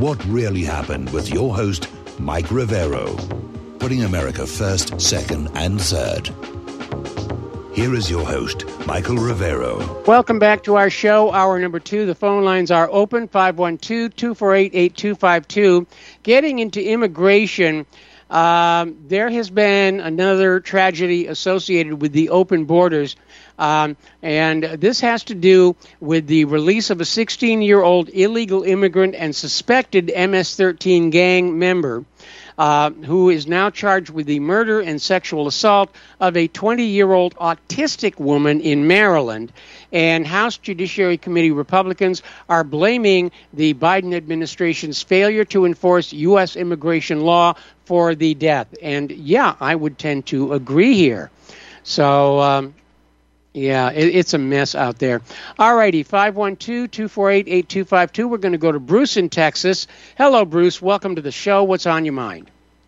What Really Happened with your host, Mike Rivero. Putting America first, second, and third. Here is your host, Michael Rivero. Welcome back to our show, hour number 2. The phone lines are open, 512-248-8252. Getting into immigration, there has been another tragedy associated with the open borders. And this has to do with the release of a 16-year-old illegal immigrant and suspected MS-13 gang member who is now charged with the murder and sexual assault of a 20-year-old autistic woman in Maryland. And House Judiciary Committee Republicans are blaming the Biden administration's failure to enforce U.S. immigration law for the death. And, yeah, I would tend to agree here. So, yeah, it's a mess out there. All righty, 512-248-8252. We're going to go to Bruce in Texas. Hello, Bruce. Welcome to the show. What's on your mind?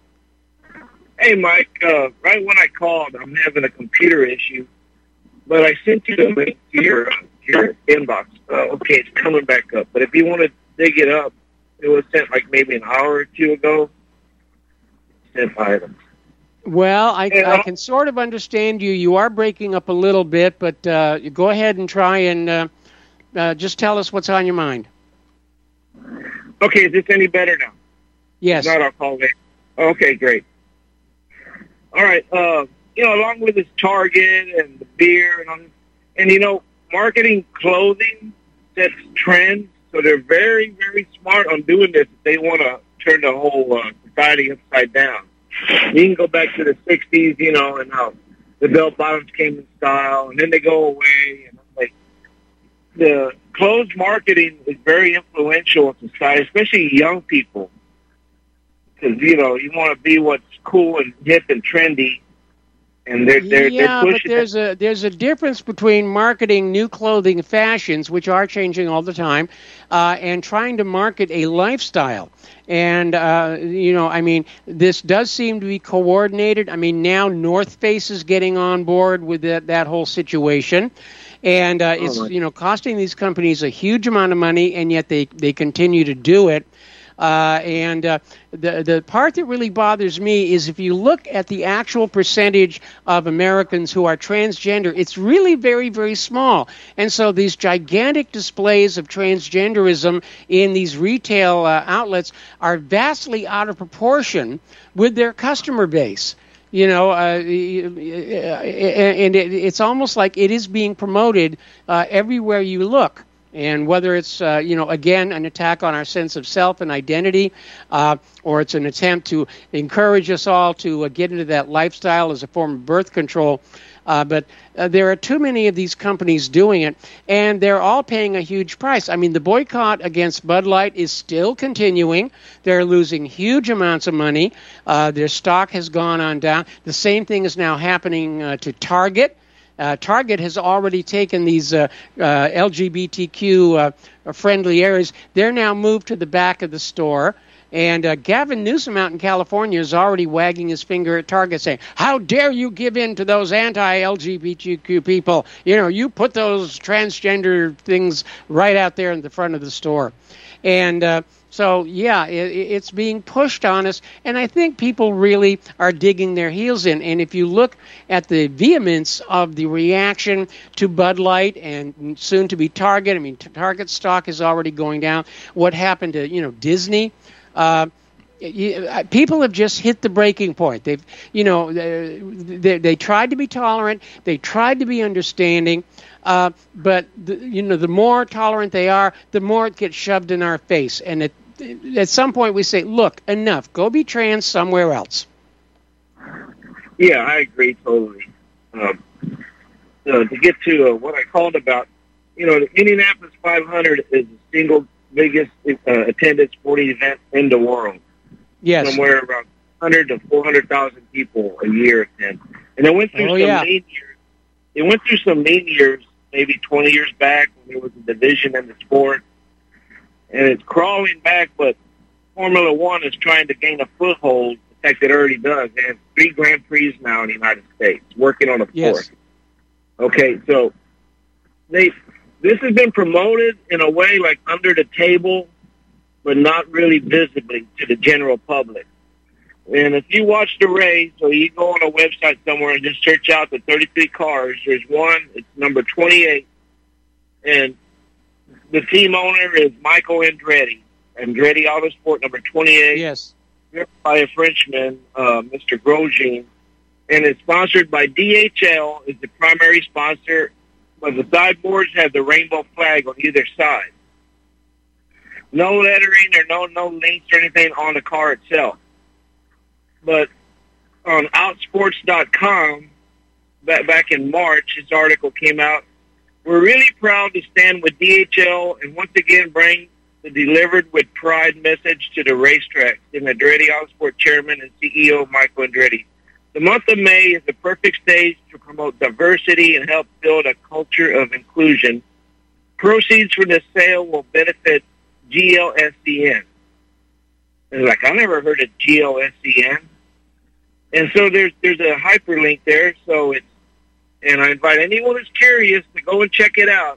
Hey, Mike. Right when I called, I'm having a computer issue, but I sent you the link to your inbox. Okay, it's coming back up. But if you want to dig it up, it was sent like maybe an hour or two ago. Sent items. Well, I can sort of understand you. You are breaking up a little bit, but go ahead and try and just tell us what's on your mind. Okay, is this any better now? Yes. If not, I'll call later. Okay, great. All right. Along with this Target and the beer and marketing clothing sets trends, so they're very, very smart on doing this. They want to turn the whole society upside down. You can go back to the 60s, and how the bell-bottoms came in style, and then they go away. And the clothes marketing is very influential in society, especially young people, because, you want to be what's cool and hip and trendy. And they're pushing. But there's a difference between marketing new clothing fashions, which are changing all the time, and trying to market a lifestyle. And this does seem to be coordinated. I mean, now North Face is getting on board with that whole situation, and it's costing these companies a huge amount of money, and yet they continue to do it. The part that really bothers me is if you look at the actual percentage of Americans who are transgender, it's really very, very small. And so these gigantic displays of transgenderism in these retail outlets are vastly out of proportion with their customer base. And it's almost like it is being promoted everywhere you look. And whether it's, again, an attack on our sense of self and identity, or it's an attempt to encourage us all to get into that lifestyle as a form of birth control. But there are too many of these companies doing it, and they're all paying a huge price. I mean, the boycott against Bud Light is still continuing. They're losing huge amounts of money. Their stock has gone on down. The same thing is now happening to Target. Target has already taken these LGBTQ-friendly areas. They're now moved to the back of the store. And Gavin Newsom out in California is already wagging his finger at Target saying, how dare you give in to those anti-LGBTQ people? You put those transgender things right out there in the front of the store. And so, yeah, it's being pushed on us, and I think people really are digging their heels in. And if you look at the vehemence of the reaction to Bud Light and soon to be Target, I mean, Target stock is already going down. What happened to, Disney? People have just hit the breaking point. They tried to be tolerant. They tried to be understanding. But the more tolerant they are, the more it gets shoved in our face. And at some point we say, look, enough. Go be trans somewhere else. Yeah, I agree totally. To get to what I called about, the Indianapolis 500 is the single biggest attended sporting event in the world. Yes. Somewhere around 100 to 400,000 people a year attend. And it went through mean years. It went through some mean years, maybe 20 years back when there was a division in the sport. And it's crawling back, but Formula One is trying to gain a foothold. In fact, it already does. They have 3 Grand Prix now in the United States, working on a 4th. Yes. Okay, so this has been promoted in a way like under the table, but not really visibly to the general public. And if you watch the race, or you go on a website somewhere and just search out the 33 cars, there's one, it's number 28, and the team owner is Michael Andretti. Andretti Autosport, number 28. Yes. By a Frenchman, Mr. Grosjean. And it's sponsored by DHL, is the primary sponsor, but the sideboards have the rainbow flag on either side. No lettering or no links or anything on the car itself. But on Outsports.com, back in March, this article came out. We're really proud to stand with DHL and once again bring the delivered with pride message to the racetrack. And Andretti Autosport Chairman and CEO Michael Andretti. The month of May is the perfect stage to promote diversity and help build a culture of inclusion. Proceeds from the sale will benefit GLSCN. And like, I never heard of GLSCN. And so there's a hyperlink there. So it's, and I invite anyone who's curious to go and check it out.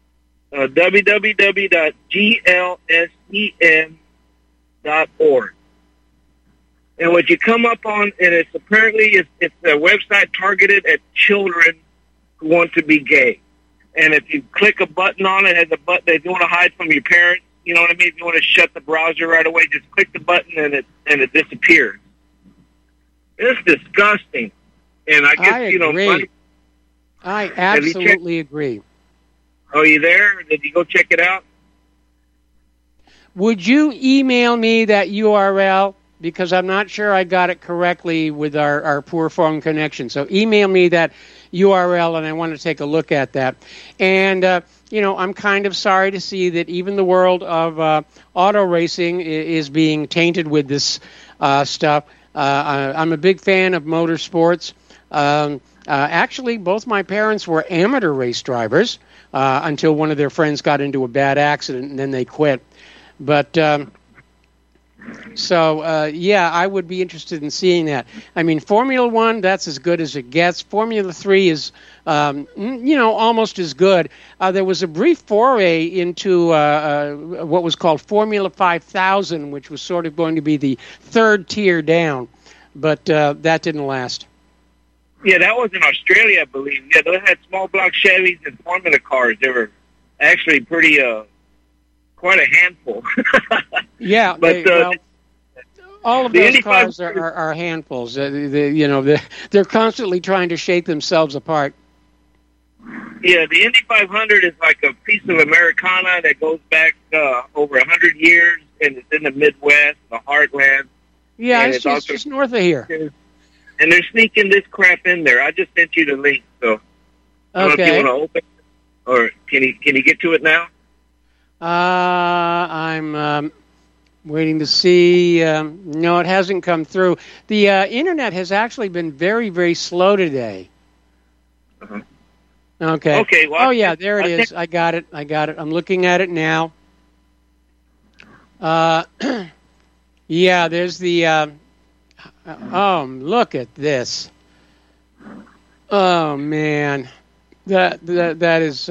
www.glscn.org. And what you come up on, and it's apparently it's a website targeted at children who want to be gay. And if you click a button on it, it has a button if you want to hide from your parents. You know what I mean? If you want to shut the browser right away, just click the button and it disappears. It's disgusting. And I guess, agree. I absolutely agree. Are you there? Did you go check it out? Would you email me that URL? Because I'm not sure I got it correctly with our poor phone connection. So email me that URL, and I want to take a look at that. And, I'm kind of sorry to see that even the world of auto racing is being tainted with this stuff. I'm a big fan of motorsports. Actually, both my parents were amateur race drivers until one of their friends got into a bad accident, and then they quit. But I would be interested in seeing that. I mean, Formula One, that's as good as it gets. Formula 3 is, almost as good. There was a brief foray into what was called Formula 5000, which was sort of going to be the third tier down, but that didn't last. Yeah, that was in Australia, I believe. Yeah, they had small block Chevys and Formula cars. They were actually pretty, quite a handful. Yeah, but all of those cars are handfuls. They're constantly trying to shake themselves apart. Yeah, the Indy 500 is like a piece of Americana that goes back over 100 years, and it's in the Midwest, the heartland. Yeah, it's just north of here. And they're sneaking this crap in there. I just sent you the link, so I don't know if you want to open it, or can you get to it now? I'm waiting to see. No, it hasn't come through. The internet has actually been very, very slow today. Uh-huh. Okay. Okay. Well, there it is. I got it. I'm looking at it now. There's the. Look at this. Oh man, that is.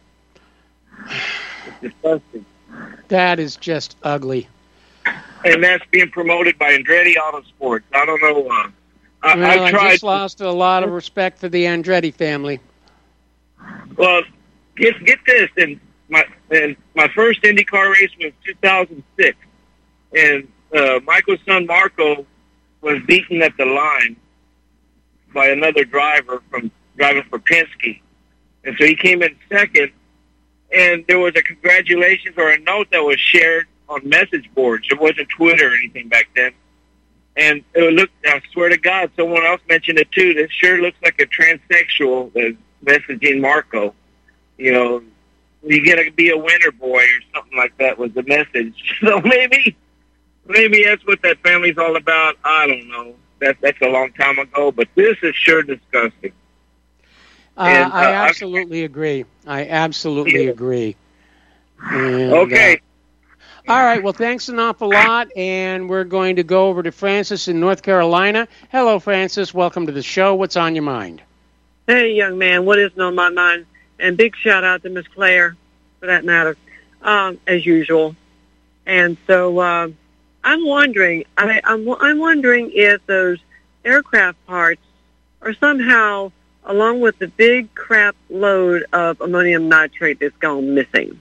Disgusting. That is just ugly. And that's being promoted by Andretti Autosports. I don't know. I just lost a lot of respect for the Andretti family. Well, get this. And my first IndyCar race was 2006, and Michael's son Marco was beaten at the line by another driver driving for Penske, and so he came in second. And there was a congratulations or a note that was shared on message boards. It wasn't Twitter or anything back then. And it looked, I swear to God, someone else mentioned it too. This sure looks like a transsexual messaging Marco. You're going to be a winner, boy, or something like that was the message. So maybe that's what that family's all about. I don't know. That's a long time ago, but this is sure disgusting. I absolutely agree. I absolutely agree. And, okay. All right. Well, thanks an awful lot. And we're going to go over to Francis in North Carolina. Hello, Francis. Welcome to the show. What's on your mind? Hey, young man. What is on my mind? And big shout out to Miss Claire, for that matter, as usual. And so I'm wondering, I'm wondering if those aircraft parts are somehow, along with the big crap load of ammonium nitrate that's gone missing.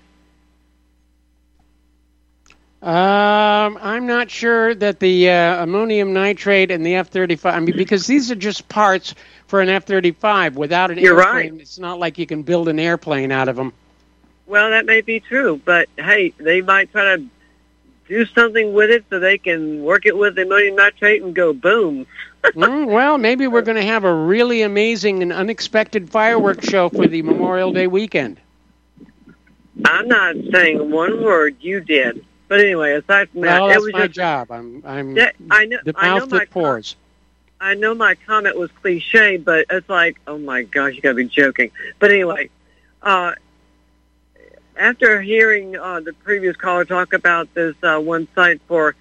I'm not sure that the ammonium nitrate and the F-35, I mean, because these are just parts for an F-35. Without an airplane, right. It's not like you can build an airplane out of them. Well, that may be true, but hey, they might try to do something with it so they can work it with ammonium nitrate and go boom. Well, maybe we're going to have a really amazing and unexpected fireworks show for the Memorial Day weekend. I'm not saying one word. You did. But anyway, aside from that, well, it that's was my just, job. I'm I know, the I know mouth that pours. I know my comment was cliche, but it's like, oh my gosh, you got to be joking. But anyway, after hearing the previous caller talk about this one site for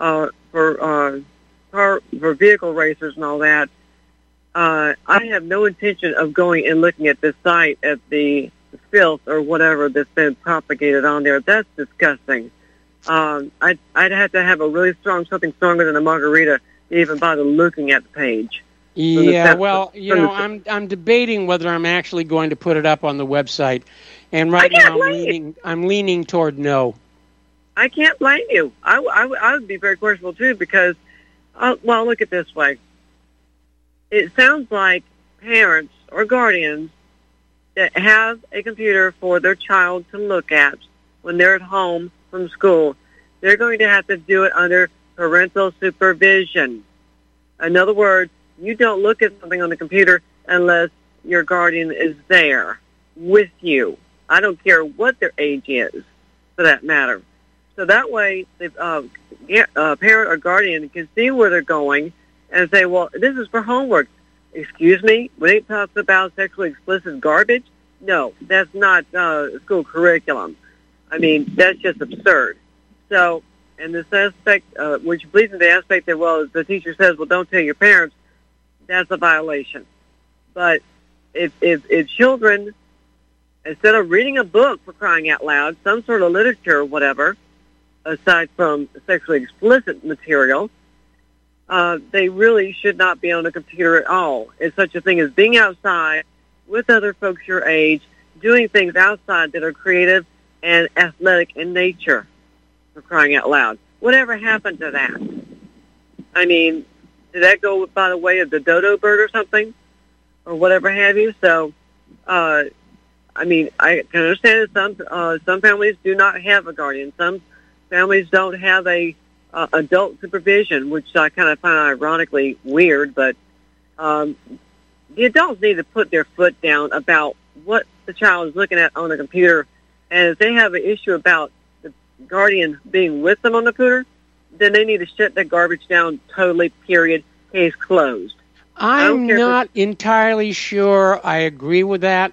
vehicle racers and all that, I have no intention of going and looking at this site at the filth or whatever that's been propagated on there. That's disgusting. I'd have to have a really something stronger than a margarita to even bother looking at the page. Yeah, well, I'm debating whether I'm actually going to put it up on the website, and right now I'm leaning toward no. I can't blame you. I would be very questionable too because, well, look at it this way. It sounds like parents or guardians that have a computer for their child to look at when they're at home from school, they're going to have to do it under parental supervision. In other words, you don't look at something on the computer unless your guardian is there with you. I don't care what their age is, for that matter. So that way, the parent or guardian can see where they're going and say, well, this is for homework. Excuse me? When it talks about sexually explicit garbage, no, that's not school curriculum. I mean, that's just absurd. So, in this aspect, which bleeds into the aspect that, well, the teacher says, well, don't tell your parents, that's a violation. But if children, instead of reading a book, for crying out loud, some sort of literature or whatever, aside from sexually explicit material, they really should not be on a computer at all. It's such a thing as being outside with other folks your age, doing things outside that are creative and athletic in nature, for crying out loud. Whatever happened to that? I mean, did that go by the way of the dodo bird or something? Or whatever have you? So, I mean, I can understand that some families do not have a guardian. Some families don't have a adult supervision, which I kind of find ironically weird, but the adults need to put their foot down about what the child is looking at on the computer. And if they have an issue about the guardian being with them on the computer, then they need to shut that garbage down totally, period, case closed. I'm not entirely sure I agree with that.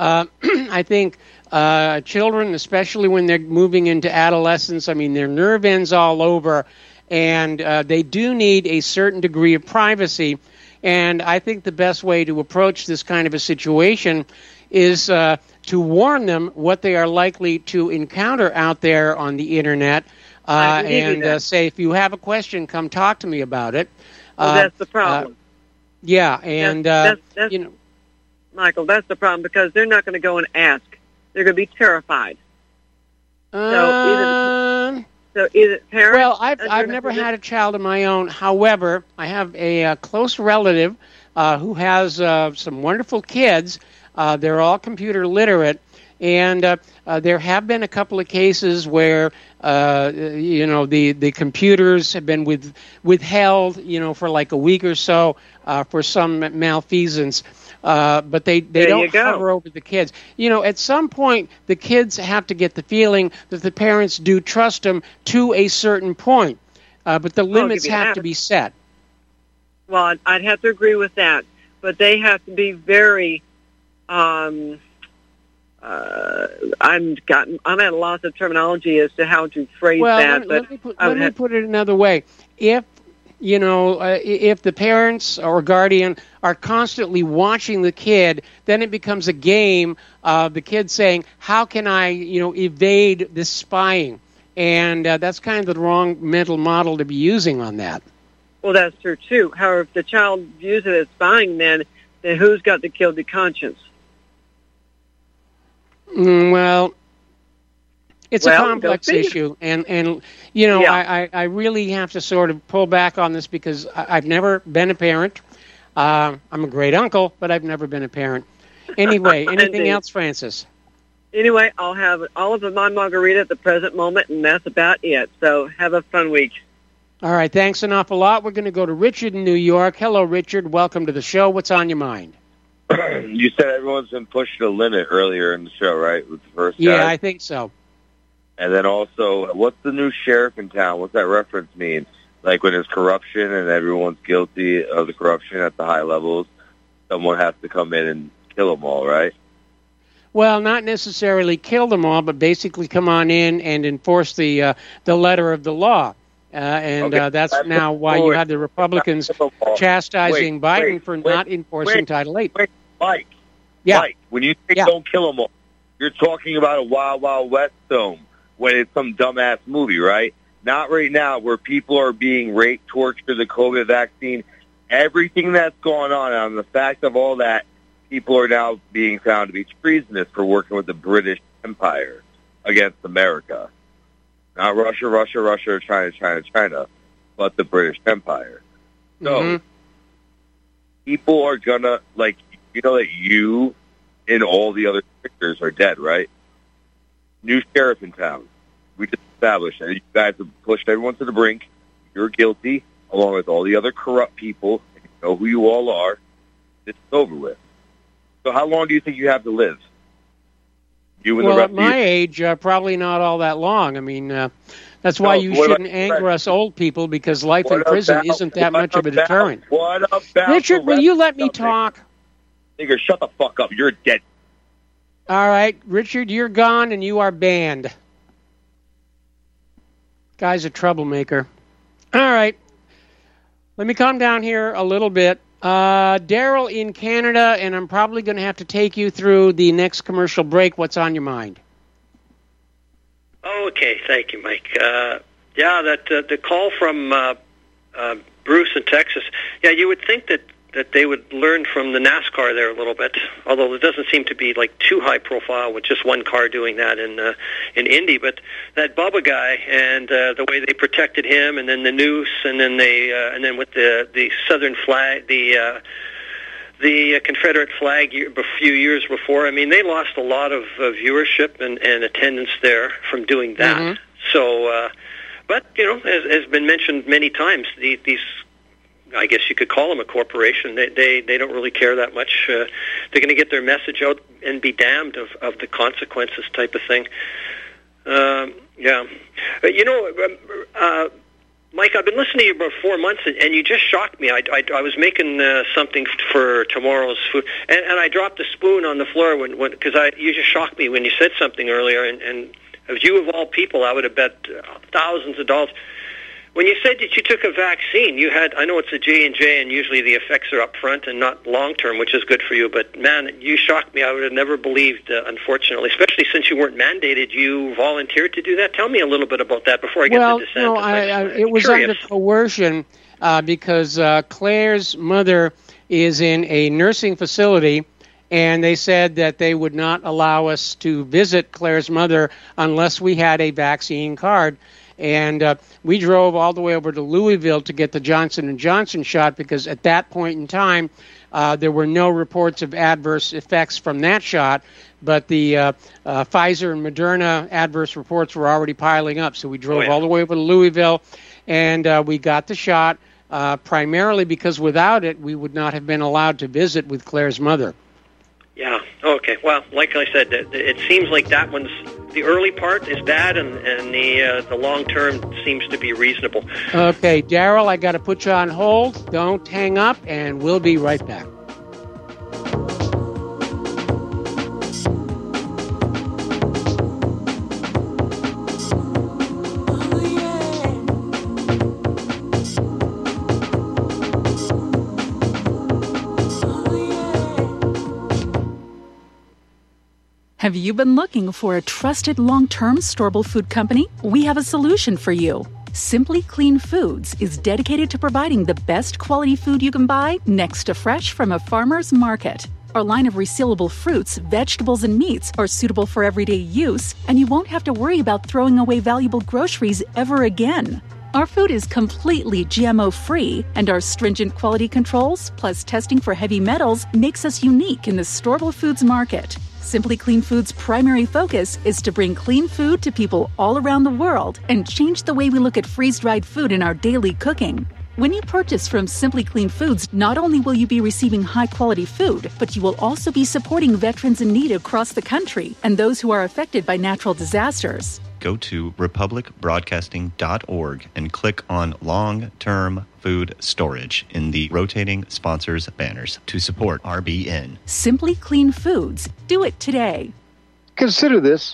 I think children, especially when they're moving into adolescence, I mean, their nerve ends all over, and they do need a certain degree of privacy. And I think the best way to approach this kind of a situation is to warn them what they are likely to encounter out there on the Internet, and say, if you have a question, come talk to me about it. Well, that's the problem. Yeah, and that's, you know, Michael, that's the problem because they're not going to go and ask. They're going to be terrified. So either parents. Well, I've never had a child of my own. However, I have a close relative who has some wonderful kids. They're all computer literate, and there have been a couple of cases where the computers have been withheld, for like a week or so for some malfeasance. But they don't hover over the kids. At some point, the kids have to get the feeling that the parents do trust them to a certain point. But the limits have to be set. Well, I'd have to agree with that. But they have to be very... I'm at a loss of terminology as to how to phrase that. Let me put it another way. If the parents or guardian are constantly watching the kid, then it becomes a game of the kid saying, how can I, evade this spying? and that's kind of the wrong mental model to be using on that. Well, that's true, too. However, if the child views it as spying, then who's got the guilty conscience? Well, it's a complex issue, and you know, yeah. I really have to sort of pull back on this because I've never been a parent. I'm a great uncle, but I've never been a parent. Anyway, anything else, Francis? Anyway, I'll have olive of my margarita at the present moment, and that's about it. So have a fun week. All right, thanks an awful lot. We're going to go to Richard in New York. Hello, Richard. Welcome to the show. What's on your mind? You said everyone's been pushed to the limit earlier in the show, right? With the first guy? Yeah, I think so. And then also, what's the new sheriff in town? What's that reference mean? Like when there's corruption and everyone's guilty of the corruption at the high levels, someone has to come in and kill them all, right? Well, not necessarily kill them all, but basically come on in and enforce the letter of the law. That's now why you had the Republicans chastising Biden for not enforcing Title VIII. Mike, when you say don't kill them all, you're talking about a Wild Wild West film when it's some dumbass movie, right? Not right now where people are being raped, tortured, the COVID vaccine, everything that's going on, and the fact of all that, people are now being found to be treasonous for working with the British Empire against America. Not Russia, China, but the British Empire. So, people are gonna, like, you know that you and all the other victors are dead, right? New sheriff in town. We just established that you guys have pushed everyone to the brink. You're guilty, along with all the other corrupt people. You know who you all are. It's over with. So how long do you think you have to live? You and the rest at my age, probably not all that long. I mean, that's why you shouldn't anger us old people, because life in prison isn't that much of a deterrent. What about Richard, will you let me talk? Nigger, shut the fuck up. You're dead. All right, Richard, you're gone and you are banned. Guy's a troublemaker. All right. Let me calm down here a little bit. Daryl in Canada, and I'm probably going to have to take you through the next commercial break. What's on your mind? Okay, thank you, Mike. The call from Bruce in Texas. Yeah, you would think that they would learn from the NASCAR there a little bit, although it doesn't seem to be like too high profile with just one car doing that in Indy. But that Bubba guy and the way they protected him, and then the noose, and then and then with the Southern flag, the Confederate flag a few years before. I mean, they lost a lot of viewership and attendance there from doing that. Mm-hmm. So, but you know, as has been mentioned many times, these. I guess you could call them a corporation. They don't really care that much. They're going to get their message out and be damned of the consequences type of thing. Yeah. You know, Mike, I've been listening to you about 4 months, and you just shocked me. I was making something for tomorrow's food, and I dropped a spoon on the floor because you just shocked me when you said something earlier, and of you of all people, I would have bet thousands of dollars. When you said that you took a vaccine, I know it's a J&J, and usually the effects are up front and not long-term, which is good for you. But, man, you shocked me. I would have never believed, unfortunately, especially since you weren't mandated, you volunteered to do that. Tell me a little bit about that before I get to the dissent. Well, it was under coercion because Claire's mother is in a nursing facility, and they said that they would not allow us to visit Claire's mother unless we had a vaccine card. And we drove all the way over to Louisville to get the Johnson & Johnson shot because at that point in time, there were no reports of adverse effects from that shot. But the Pfizer and Moderna adverse reports were already piling up. So we drove all the way over to Louisville, and we got the shot primarily because without it, we would not have been allowed to visit with Claire's mother. Yeah. Okay. Well, like I said, it seems like that one's the early part is bad, and the long term seems to be reasonable. Okay, Daryl, I got to put you on hold. Don't hang up, and we'll be right back. Have you been looking for a trusted long-term storable food company? We have a solution for you. Simply Clean Foods is dedicated to providing the best quality food you can buy next to fresh from a farmer's market. Our line of resealable fruits, vegetables, and meats are suitable for everyday use, and you won't have to worry about throwing away valuable groceries ever again. Our food is completely GMO-free, and our stringent quality controls, plus testing for heavy metals, makes us unique in the storable foods market. Simply Clean Foods' primary focus is to bring clean food to people all around the world and change the way we look at freeze-dried food in our daily cooking. When you purchase from Simply Clean Foods, not only will you be receiving high-quality food, but you will also be supporting veterans in need across the country and those who are affected by natural disasters. Go to republicbroadcasting.org and click on Long-Term Food Storage in the rotating sponsors banners to support RBN. Simply Clean Foods. Do it today. Consider this.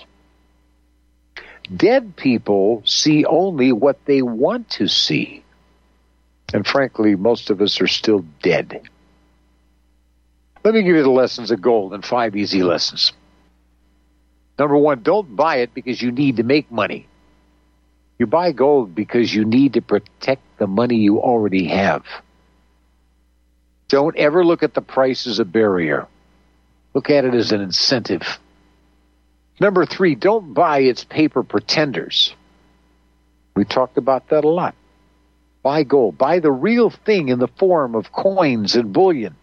Dead people see only what they want to see. And frankly, most of us are still dead. Let me give you the lessons of gold in 5 easy lessons. Number 1, don't buy it because you need to make money. You buy gold because you need to protect the money you already have. Don't ever look at the price as a barrier. Look at it as an incentive. Number 3, don't buy its paper pretenders. We talked about that a lot. Buy gold. Buy the real thing in the form of coins and bullion.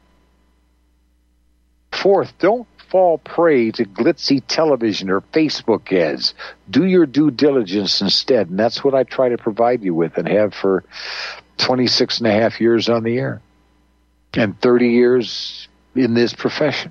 4th, don't fall prey to glitzy television or Facebook ads. Do your due diligence instead, and that's what I try to provide you with and have for 26 and a half years on the air and 30 years in this profession.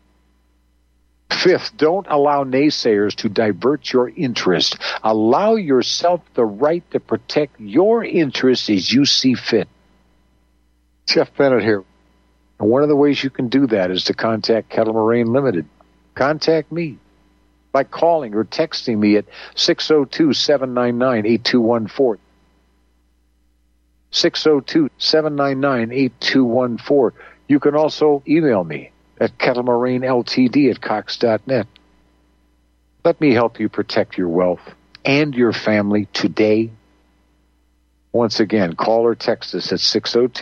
5th, don't allow naysayers to divert your interest. Allow yourself the right to protect your interests as you see fit. Jeff Bennett here. And one of the ways you can do that is to contact Kettle Moraine Limited. Contact me by calling or texting me at 602-799-8214. 602-799-8214. You can also email me at kettlemoraineLTD@cox.net. Let me help you protect your wealth and your family today. Once again, call or text us at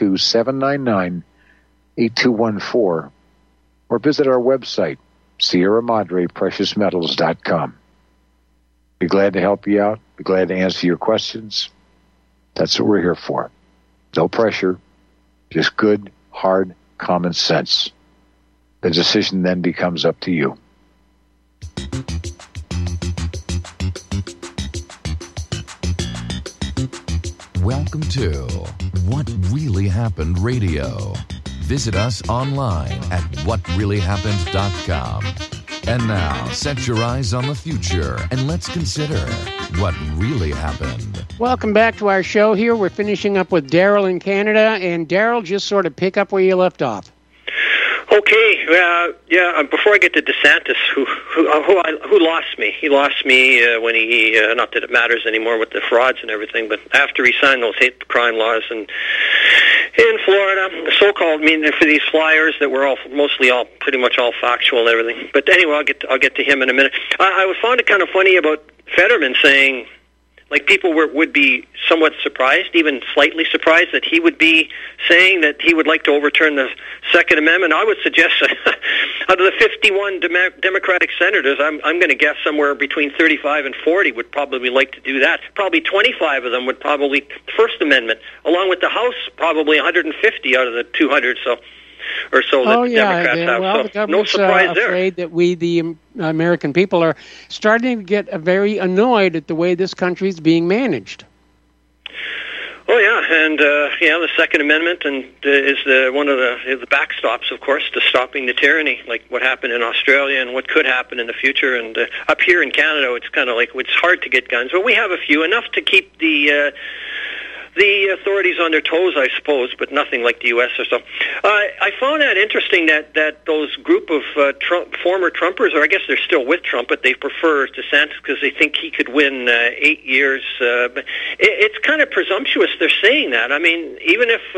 602-799-8214 or visit our website, Sierra Madre PreciousMetals.com. Be glad to help you out. Be glad to answer your questions. That's what we're here for. No pressure, just good, hard, common sense. The decision then becomes up to you. Welcome to What Really Happened Radio. Visit us online at whatreallyhappened.com. And now, set your eyes on the future and let's consider what really happened. Welcome back to our show here. We're finishing up with Daryl in Canada. And Daryl, just sort of pick up where you left off. Okay, before I get to DeSantis, who lost me. He lost me when he not that it matters anymore with the frauds and everything, but after he signed those hate crime laws in Florida, so-called, for these flyers that were pretty much all factual and everything. But anyway, I'll get to him in a minute. I found it kind of funny about Fetterman saying, like, people would be somewhat surprised, even slightly surprised, that he would be saying that he would like to overturn the Second Amendment. I would suggest out of the 51 Democratic senators, I'm going to guess somewhere between 35 and 40 would probably like to do that. Probably 25 of them would probably First Amendment, along with the House, probably 150 out of the 200 that Democrats have. Well, the government's no surprise there. Afraid that we, the American people, are starting to get very annoyed at the way this country is being managed. Oh yeah, and the Second Amendment is one of the backstops, of course, to stopping the tyranny, like what happened in Australia and what could happen in the future. And up here in Canada, it's kind of like it's hard to get guns, but we have a few, enough to keep the the authorities on their toes, I suppose, but nothing like the U.S. or so. I found that interesting that those group of former Trumpers, or I guess they're still with Trump, but they prefer DeSantis because they think he could win 8 years. But it's kind of presumptuous they're saying that. I mean, even if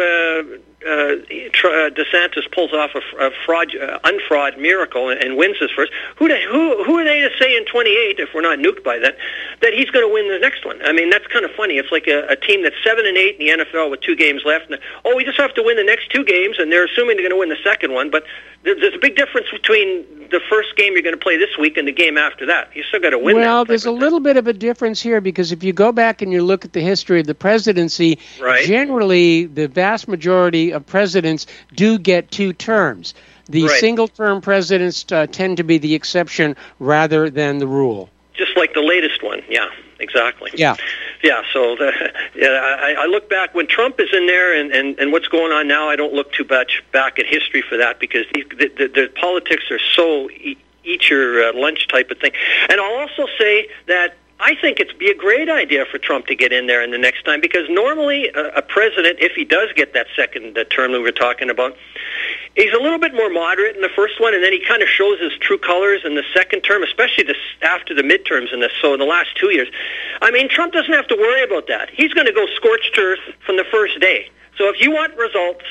DeSantis pulls off a unfraud miracle and wins his first, who are they to say in 28, if we're not nuked by then, that he's going to win the next one? I mean, that's kind of funny. It's like a team that's 7-8 in the NFL with 2 games left, and we just have to win the next 2 games, and they're assuming they're going to win the second one, but there's a big difference between the first game you're going to play this week and the game after that. You still got to win. Well, there's a little bit of a difference here, because if you go back and you look at the history of the presidency, generally the vast majority of presidents do get 2 terms. The single-term presidents tend to be the exception rather than the rule. Just like the latest one, yeah, exactly. Yeah. So I look back when Trump is in there and what's going on now. I don't look too much back at history for that, because the politics are so eat your lunch type of thing. And I'll also say that I think it'd be a great idea for Trump to get in there in the next time, because normally a president, if he does get that second term that we were talking about, he's a little bit more moderate in the first one, and then he kind of shows his true colors in the second term, especially after the midterms in the last 2 years. I mean, Trump doesn't have to worry about that. He's going to go scorched earth from the first day. So if you want results,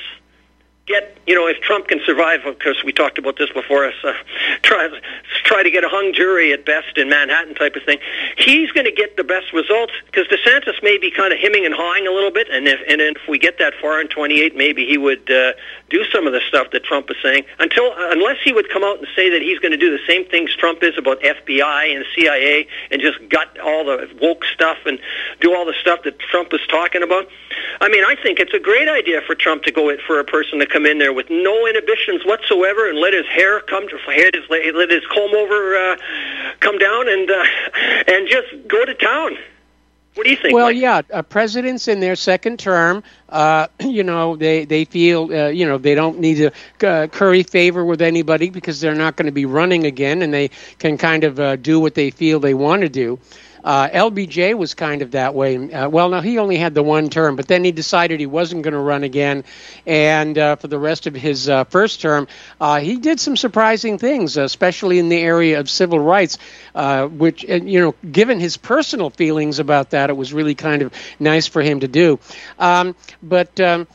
if Trump can survive, because we talked about this before, try to get a hung jury at best in Manhattan type of thing, he's going to get the best results, because DeSantis may be kind of hemming and hawing a little bit, and if we get that far in 28, maybe he would do some of the stuff that Trump is saying, unless he would come out and say that he's going to do the same things Trump is about FBI and CIA and just gut all the woke stuff and do all the stuff that Trump is talking about. I mean, I think it's a great idea for Trump to go for a person to come in there with no inhibitions whatsoever and let his hair let his comb over come down and just go to town. What do you think? Well, presidents in their second term, they feel, they don't need to curry favor with anybody, because they're not going to be running again, and they can kind of do what they feel they want to do. LBJ was kind of that way. No, he only had the 1 term, but then he decided he wasn't going to run again. And for the rest of his first term, he did some surprising things, especially in the area of civil rights, which, given his personal feelings about that, it was really kind of nice for him to do. But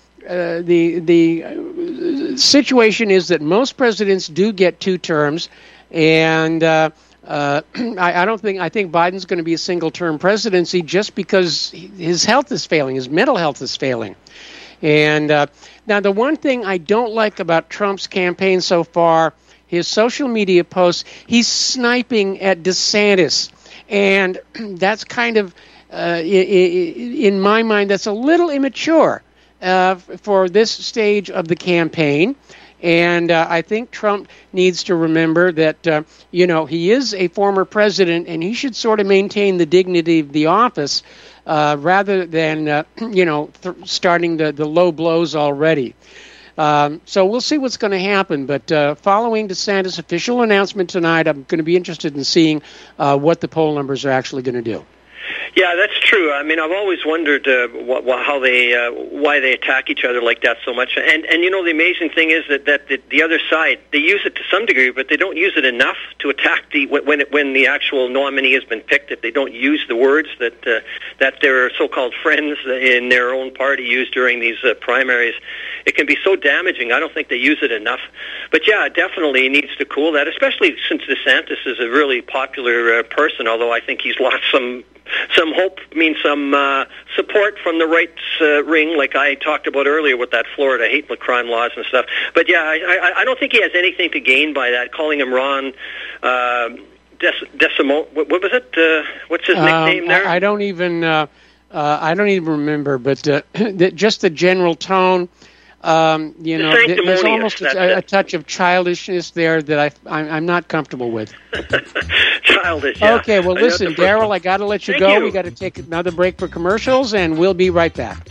the situation is that most presidents do get 2 terms, and I think Biden's going to be a single-term presidency just because his health is failing, his mental health is failing. And now the one thing I don't like about Trump's campaign so far, his social media posts, he's sniping at DeSantis. And that's kind of, in my mind, that's a little immature for this stage of the campaign. And I think Trump needs to remember that, he is a former president, and he should sort of maintain the dignity of the office rather than, starting the low blows already. So we'll see what's going to happen. But following DeSantis' official announcement tonight, I'm going to be interested in seeing what the poll numbers are actually going to do. Yeah, that's true. I mean, I've always wondered why they attack each other like that so much. And the amazing thing is that the other side, they use it to some degree, but they don't use it enough to attack when the actual nominee has been picked. If they don't use the words that their so-called friends in their own party use during these primaries, it can be so damaging. I don't think they use it enough. But yeah, definitely needs to cool that, especially since DeSantis is a really popular person, although I think he's lost some hope, some support from the rights ring, like I talked about earlier with that Florida hate crime laws and stuff. But yeah, I don't think he has anything to gain by that. Calling him Ron Decimo, what was it? What's his nickname there? I don't even remember. But just the general tone. There's almost a touch of childishness there that I'm not comfortable with. Childish, yeah. Okay, well, listen, Daryl, I got to let you go. We got to take another break for commercials, and we'll be right back.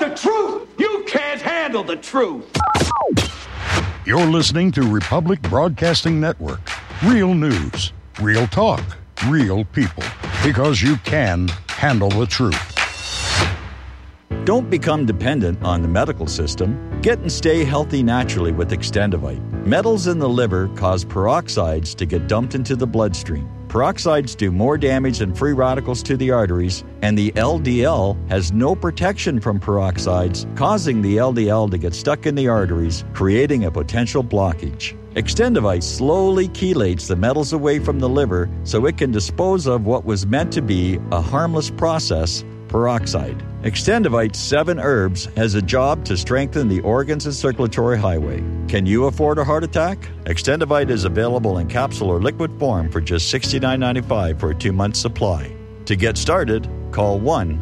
the truth? You can't handle the truth. You're listening to Republic Broadcasting Network. Real news, real talk, real people. Because you can handle the truth. Don't become dependent on the medical system. Get and stay healthy naturally with Extendivite. Metals in the liver cause peroxides to get dumped into the bloodstream. Peroxides do more damage than free radicals to the arteries, and the LDL has no protection from peroxides, causing the LDL to get stuck in the arteries, creating a potential blockage. Extendivite slowly chelates the metals away from the liver so it can dispose of what was meant to be a harmless process, peroxide. Extendivite 7 herbs has a job to strengthen the organs and circulatory highway. Can you afford a heart attack? Extendivite is available in capsule or liquid form for just $69.95 for a 2-month supply. To get started, call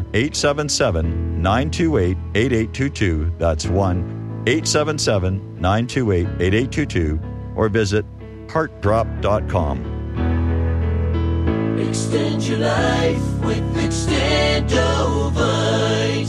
1-877-928-8822. That's 1-877-928-8822. Or visit heartdrop.com. Extend your life with Extendovite.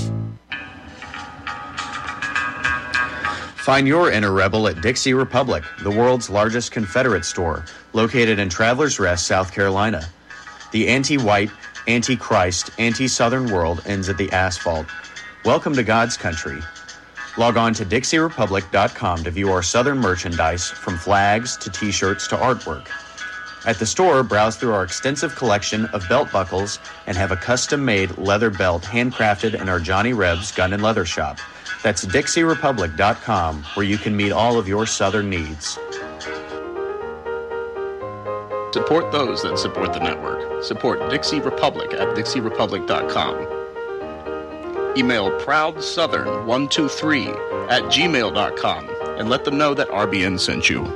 Find your inner rebel at Dixie Republic, the world's largest Confederate store, located in Travelers Rest, South Carolina. The anti-white, anti-Christ, anti-Southern world ends at the asphalt. Welcome to God's country. Log on to DixieRepublic.com to view our Southern merchandise, from flags to T-shirts to artwork. At the store, browse through our extensive collection of belt buckles and have a custom-made leather belt handcrafted in our Johnny Rebs Gun and Leather Shop. That's DixieRepublic.com, where you can meet all of your Southern needs. Support those that support the network. Support Dixie Republic at DixieRepublic.com. Email ProudSouthern123@gmail.com and let them know that RBN sent you.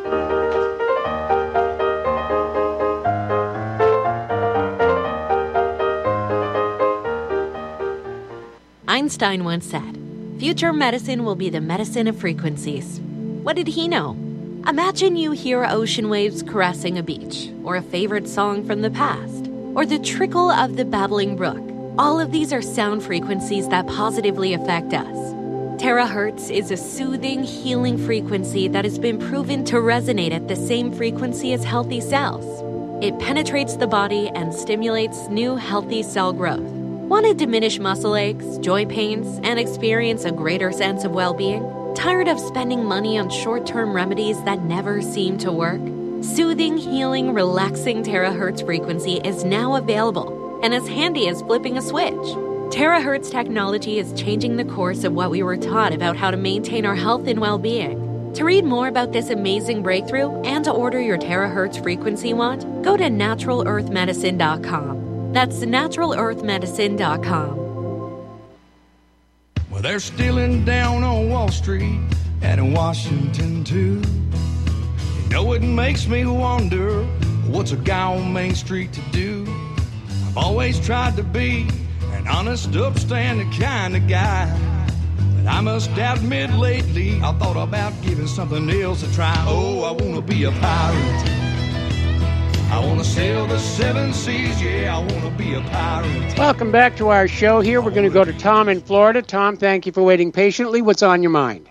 Einstein once said, "Future medicine will be the medicine of frequencies." What did he know? Imagine you hear ocean waves caressing a beach, or a favorite song from the past, or the trickle of the babbling brook. All of these are sound frequencies that positively affect us. Terahertz is a soothing, healing frequency that has been proven to resonate at the same frequency as healthy cells. It penetrates the body and stimulates new healthy cell growth. Want to diminish muscle aches, joint pains, and experience a greater sense of well-being? Tired of spending money on short-term remedies that never seem to work? Soothing, healing, relaxing terahertz frequency is now available and as handy as flipping a switch. Terahertz technology is changing the course of what we were taught about how to maintain our health and well-being. To read more about this amazing breakthrough and to order your terahertz frequency wand, go to NaturalEarthMedicine.com. That's NaturalEarthMedicine.com. Well, they're stealing down on Wall Street and in Washington, too. You know, it makes me wonder, what's a guy on Main Street to do? I've always tried to be an honest, upstanding kind of guy. But I must admit lately, I thought about giving something else a try. Oh, I want to be a pirate. I want to sail the 7 seas, yeah, I want to be a pirate. Welcome back to our show here. We're going to go to Tom in Florida. Tom, thank you for waiting patiently. What's on your mind?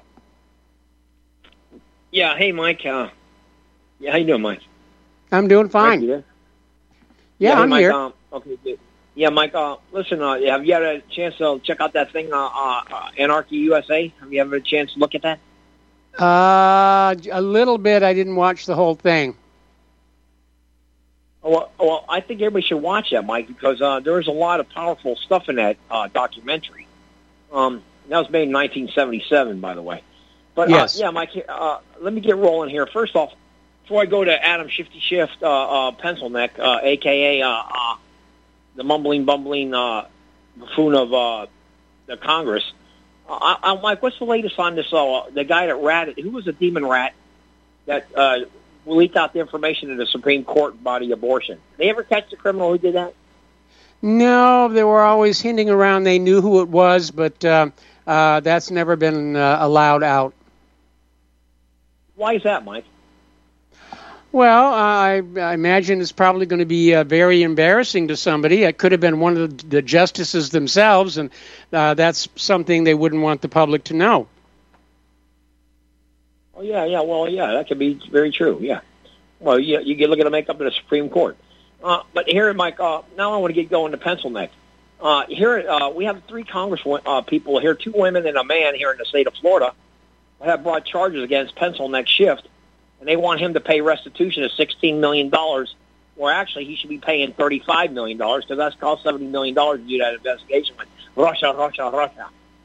Yeah, hey, Mike. Yeah, how you doing, Mike? I'm doing fine. Mike, yeah, hey, I'm Mike, here. Okay, good. Yeah, Mike, listen, have you had a chance to check out that thing, Anarchy USA? Have you ever had a chance to look at that? A little bit. I didn't watch the whole thing. Well, I think everybody should watch that, Mike, because there is a lot of powerful stuff in that documentary. That was made in 1977, by the way. But, yes. Yeah, Mike, let me get rolling here. First off, before I go to Adam Shifty Shift Pencilneck, a.k.a. The mumbling, bumbling buffoon of the Congress, Mike, what's the latest on this? The guy that ratted, who was a demon rat that leaked out the information to the Supreme Court about abortion? Did they ever catch the criminal who did that? No, they were always hinting around they knew who it was, but that's never been allowed out. Why is that, Mike? Well, I imagine it's probably going to be very embarrassing to somebody. It could have been one of the justices themselves, and that's something they wouldn't want the public to know. Oh, yeah. Well, yeah, that could be very true, yeah. Well, you get looking to make up to the Supreme Court. But here, Mike, now I want to get going to Pencil Neck. Here, we have 3 Congress people here, 2 women and a man here in the state of Florida, have brought charges against Pencil Neck Shift, and they want him to pay restitution of $16 million, or actually he should be paying $35 million, because that's cost $70 million to do that investigation with Russia.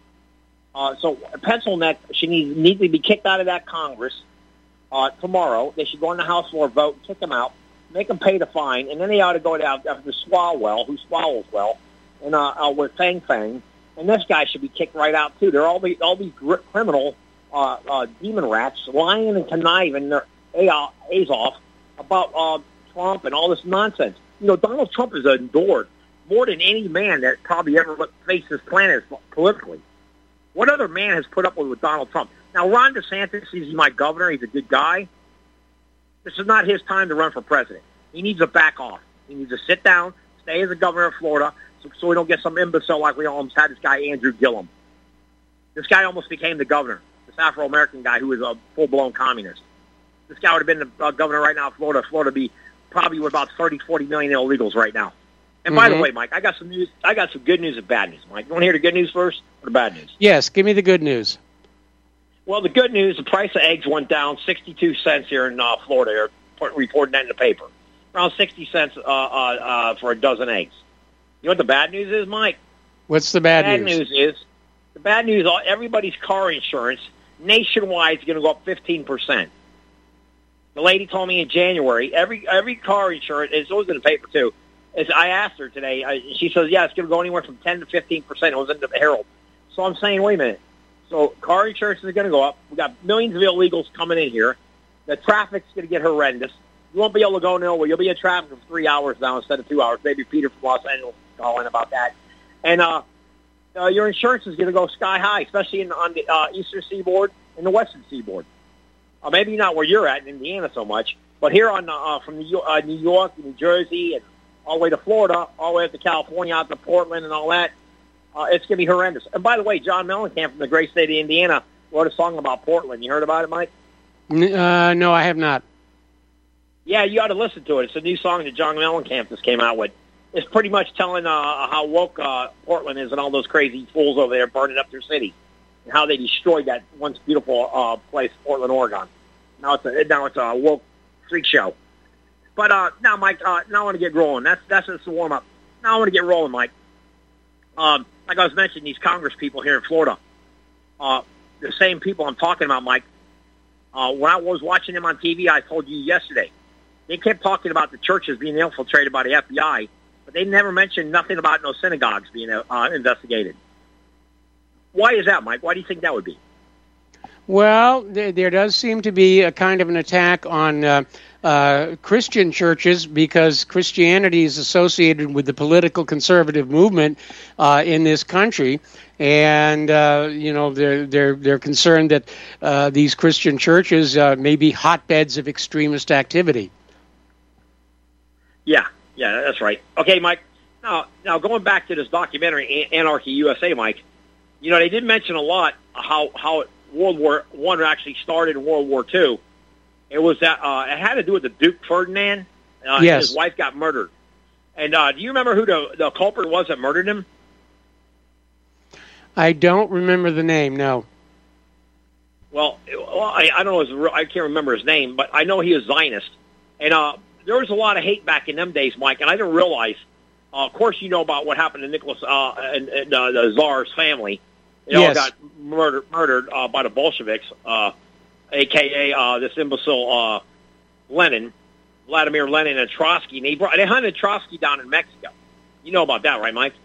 So Pencil Neck should need to be kicked out of that Congress tomorrow. They should go on the House floor, vote, kick him out, make him pay the fine, and then they ought to go down after Swalwell, who swallows well, and with Fang Fang, and this guy should be kicked right out too. They're all these criminal demon rats lying and conniving their A's off about Trump and all this nonsense. You know, Donald Trump is adored more than any man that probably ever faced this planet politically. What other man has put up with Donald Trump? Now, Ron DeSantis, he's my governor. He's a good guy. This is not his time to run for president. He needs to back off. He needs to sit down, stay as the governor of Florida, so we don't get some imbecile like we almost had this guy, Andrew Gillum. This guy almost became the governor, this Afro-American guy who is a full-blown communist. This guy would have been the governor right now of Florida. Florida would be probably with about 30, 40 million illegals right now. And by the way, Mike, I got some news. I got some good news and bad news, Mike. You want to hear the good news first or the bad news? Yes, give me the good news. Well, the good news, the price of eggs went down 62 cents here in Florida. They're reporting that in the paper. Around 60 cents for a dozen eggs. You know what the bad news is, Mike? What's the bad news? The bad news, everybody's car insurance nationwide is going to go up 15%. The lady told me in January, every car insurance, it was in the paper too, I asked her today, she says, yeah, it's going to go anywhere from 10 to 15%. It was in the Herald. So I'm saying, wait a minute. So car insurance is going to go up. We've got millions of illegals coming in here. The traffic's going to get horrendous. You won't be able to go nowhere. You'll be in traffic for 3 hours now instead of 2 hours. Maybe Peter from Los Angeles will call in about that. And your insurance is going to go sky high, especially on the eastern seaboard and the western seaboard. Maybe not where you're at in Indiana so much, but here on from New York, New Jersey, and all the way to Florida, all the way up to California, out to Portland and all that, it's going to be horrendous. And by the way, John Mellencamp from the great state of Indiana wrote a song about Portland. You heard about it, Mike? No, I have not. Yeah, you ought to listen to it. It's a new song that John Mellencamp just came out with. It's pretty much telling how woke Portland is and all those crazy fools over there burning up their city and how they destroyed that once beautiful place, Portland, Oregon. Now it's a woke freak show. But now, Mike, now I want to get rolling. That's just the warm-up. Now I want to get rolling, Mike. Like I was mentioning, these Congress people here in Florida, the same people I'm talking about, Mike, when I was watching them on TV, I told you yesterday, they kept talking about the churches being infiltrated by the FBI, but they never mentioned nothing about no synagogues being investigated. Why is that, Mike? Why do you think that would be? Well, there does seem to be a kind of an attack on Christian churches because Christianity is associated with the political conservative movement in this country, and they're concerned that these Christian churches may be hotbeds of extremist activity. Yeah, that's right. Okay, Mike. Now going back to this documentary, Anarchy USA, Mike. You know, they did mention a lot how World War I actually started in World War II. It was that it had to do with the Duke Ferdinand. Yes. His wife got murdered. And do you remember who the culprit was that murdered him? I don't remember the name, no. Well, I don't know. I can't remember his name, but I know he was Zionist. And there was a lot of hate back in them days, Mike, and I didn't realize. Of course, you know about what happened to Nicholas and the Tsar's family. They all got murdered by the Bolsheviks, a.k.a. This imbecile Lenin, Vladimir Lenin and Trotsky. And they hunted Trotsky down in Mexico. You know about that, right, Mike?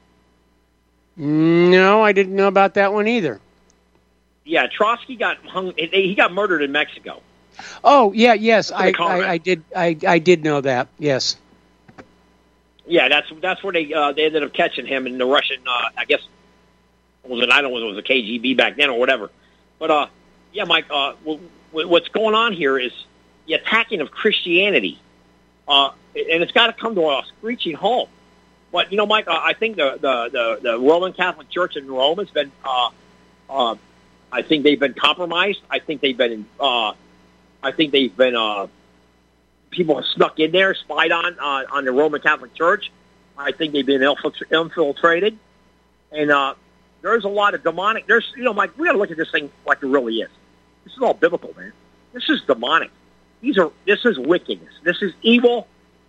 No, I didn't know about that one either. Yeah, Trotsky got hung. He got murdered in Mexico. Oh, yeah, yes, I did know that. Yes. Yeah, that's where they ended up catching him in the Russian. I guess I don't know if it was a KGB back then or whatever. But yeah, Mike, what's going on here is the attacking of Christianity, and it's got to come to a screeching halt. But Mike, I think the Roman Catholic Church in Rome has been, I think they've been compromised. I think they've been, people have snuck in there, spied on the Roman Catholic Church. I think they've been infiltrated, and there's a lot of demonic. Mike, we got to look at this thing like it really is. This is all biblical, man. This is demonic. This is wickedness. This is evil.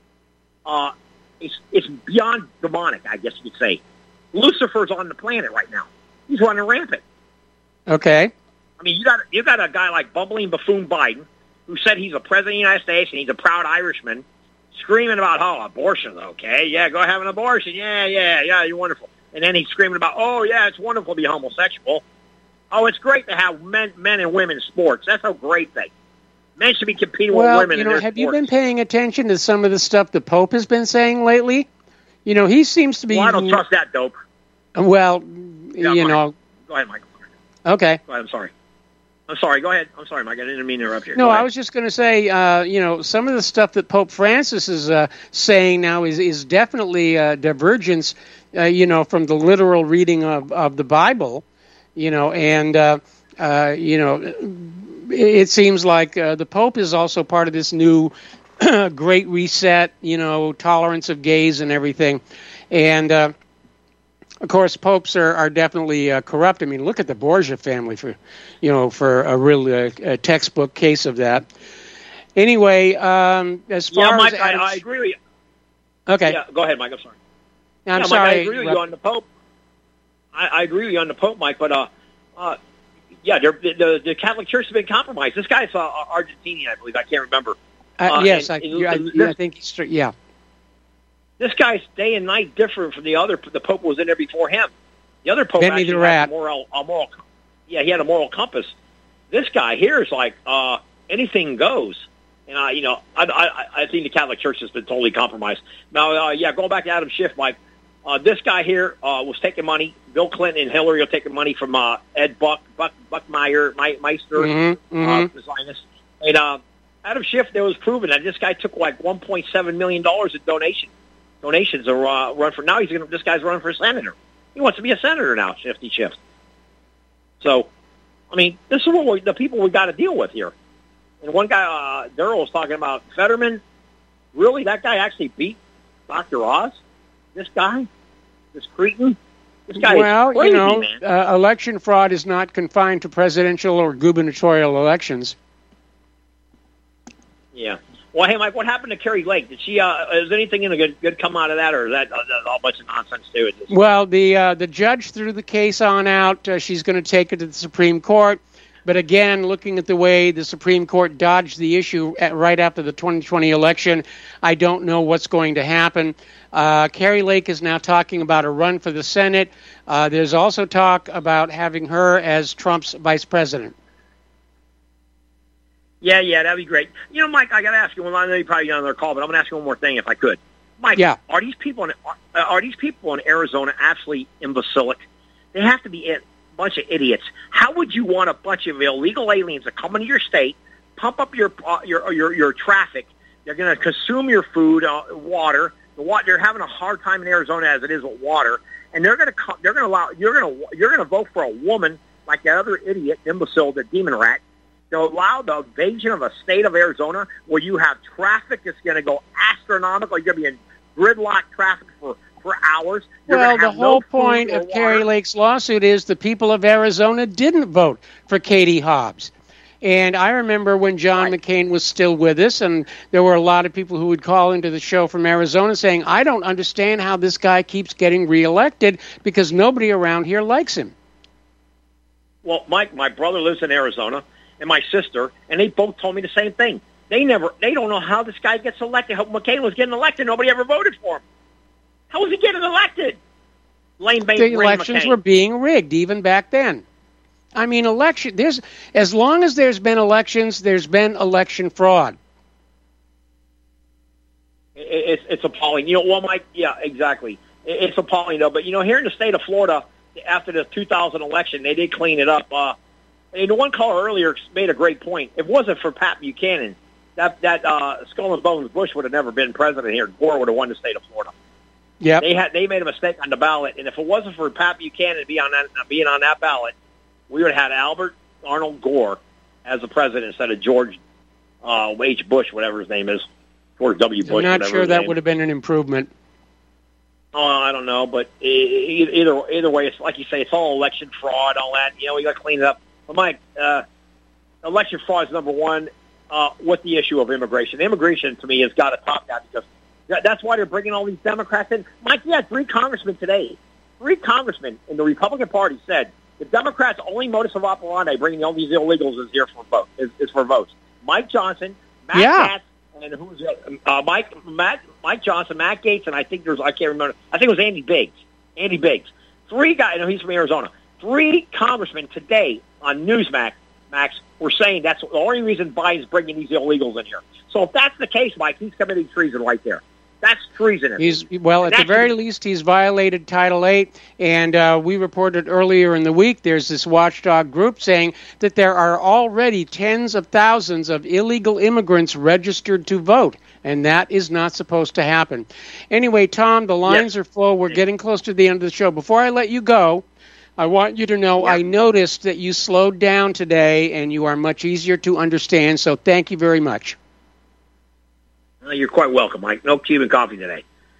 It's beyond demonic, I guess you could say. Lucifer's on the planet right now. He's running rampant. Okay. I mean, you got a guy like bumbling buffoon Biden, who said he's a president of the United States and he's a proud Irishman, screaming about, abortion's okay. Yeah, go have an abortion. Yeah, you're wonderful. And then he's screaming about, it's wonderful to be homosexual. Oh, it's great to have men and women in sports. That's a great thing. Men should be competing with women in their have sports. You been paying attention to some of the stuff the Pope has been saying lately? He seems to be... Well, I don't trust that dope. Well, Go ahead, Michael. Okay. Go ahead, I'm sorry. Go ahead. I'm sorry, Mike. I didn't mean to interrupt you. No, I was just going to say, some of the stuff that Pope Francis is saying now is definitely divergence, from the literal reading of the Bible, and it seems like the Pope is also part of this new Great Reset, tolerance of gays and everything. And, of course, popes are definitely corrupt. I mean, look at the Borgia family for a real textbook case of that. Anyway, as far Mike, as... I agree with you. Okay. Yeah, go ahead, Mike. I'm sorry. I'm Mike, sorry. I agree with you on the Pope. I agree with you on the Pope, Mike, but... the Catholic Church has been compromised. This guy's Argentinian, I believe. I can't remember. Yes, I think he's true. Yeah. This guy's day and night different from the other. The Pope was in there before him. The other Pope Benny actually the had Rat. a moral. Yeah, he had a moral compass. This guy here is like anything goes. And I think the Catholic Church has been totally compromised. Now, going back to Adam Schiff, Mike. This guy here was taking money. Bill Clinton and Hillary are taking money from Ed Buckmeyer, Meister, the Zionist. And Adam Schiff, there was proven that this guy took like $1.7 million in donations to run for. Now this guy's running for senator. He wants to be a senator now, Shifty Schiff. So, I mean, this is what the people we got to deal with here. And one guy, Daryl, was talking about Fetterman. Really, that guy actually beat Dr. Oz? This guy? This cretin? This guy is crazy, man. Election fraud is not confined to presidential or gubernatorial elections. Yeah. Well, hey, Mike, what happened to Carrie Lake? Did she? Is anything good come out of that, or is that all a bunch of nonsense too? Well, the judge threw the case on out. She's going to take it to the Supreme Court. But again, looking at the way the Supreme Court dodged the issue right after the 2020 election, I don't know what's going to happen. Carrie Lake is now talking about a run for the Senate. There's also talk about having her as Trump's vice president. Yeah, that'd be great. Mike, I got to ask you. Well, I know you're probably on their call, but I'm going to ask you one more thing, if I could. Mike, are these people in Arizona absolutely imbecilic? They have to be bunch of idiots. How would you want a bunch of illegal aliens to come into your state, pump up your traffic? They're going to consume your food, water. They're having a hard time in Arizona as it is with water, and you're going to vote for a woman like that other idiot, imbecile, the demon rat, to allow the invasion of a state of Arizona where you have traffic that's going to go astronomical. You're going to be in gridlock traffic for hours. Well, the whole point of Carrie Lake's lawsuit is the people of Arizona didn't vote for Katie Hobbs. And I remember when John McCain was still with us, and there were a lot of people who would call into the show from Arizona saying, I don't understand how this guy keeps getting reelected because nobody around here likes him. Well, Mike, my brother lives in Arizona, and my sister, and they both told me the same thing. They don't know how this guy gets elected. How McCain was getting elected. Nobody ever voted for him. How was he getting elected? The elections were being rigged even back then. I mean, as long as there's been elections, there's been election fraud. It's appalling. Well, Mike, yeah, exactly. It's appalling, though. But, here in the state of Florida, after the 2000 election, they did clean it up. And the one caller earlier made a great point. If it wasn't for Pat Buchanan, that Skull and Bones Bush would have never been president here. Gore would have won the state of Florida. Yeah, they made a mistake on the ballot, and if it wasn't for Pat Buchanan being on that ballot, we would have had Albert Arnold Gore as the president instead of George H. Bush, whatever his name is, George W. Bush. I'm not sure that would have been an improvement. Oh, I don't know, but either way, it's like you say, it's all election fraud, all that. You know, we got to clean it up. But Mike, election fraud is number one. With the issue of immigration, immigration to me has got to top that because that's why they're bringing all these Democrats in. Mike, you had 3 congressmen today. 3 congressmen in the Republican Party said the Democrats' only modus operandi bringing all these illegals is here for vote is for votes. Mike Johnson, Matt Gaetz, and who's Mike Johnson, Matt Gaetz, and I think I can't remember. I think it was Andy Biggs. Andy Biggs. 3 guys. He's from Arizona. 3 congressmen today on Newsmax were saying that's the only reason Biden's bringing these illegals in here. So if that's the case, Mike, he's committing treason right there. That's treasonous. At the very least, he's violated Title VIII, and we reported earlier in the week there's this watchdog group saying that there are already tens of thousands of illegal immigrants registered to vote, and that is not supposed to happen. Anyway, Tom, the lines are full. We're getting close to the end of the show. Before I let you go, I want you to know I noticed that you slowed down today, and you are much easier to understand, so thank you very much. You're quite welcome, Mike. No Cuban coffee today.